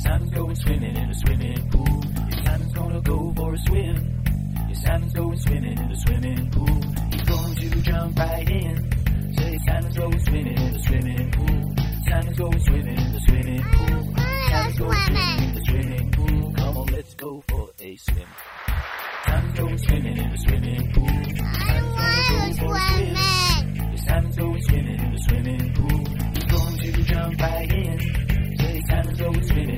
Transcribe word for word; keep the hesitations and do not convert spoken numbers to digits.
Simon's going swimming in the swimming pool. Yeah, Simon's gonna go for a swim. Yeah, Simon's going swimming in the swimming pool. He's going to jump right in. Say Simon's going swimming in the swimming pool. Simon's going swimming in the swimming pool. Simon's going swimming in the swimming pool. Come on, let's go for a swim. Simon's going swimming in the swimming pool. Simon's gonna go for a swim. Yeah, Simon's going swimming in the swimming pool. He's going to jump right in. Say Simon's going swimming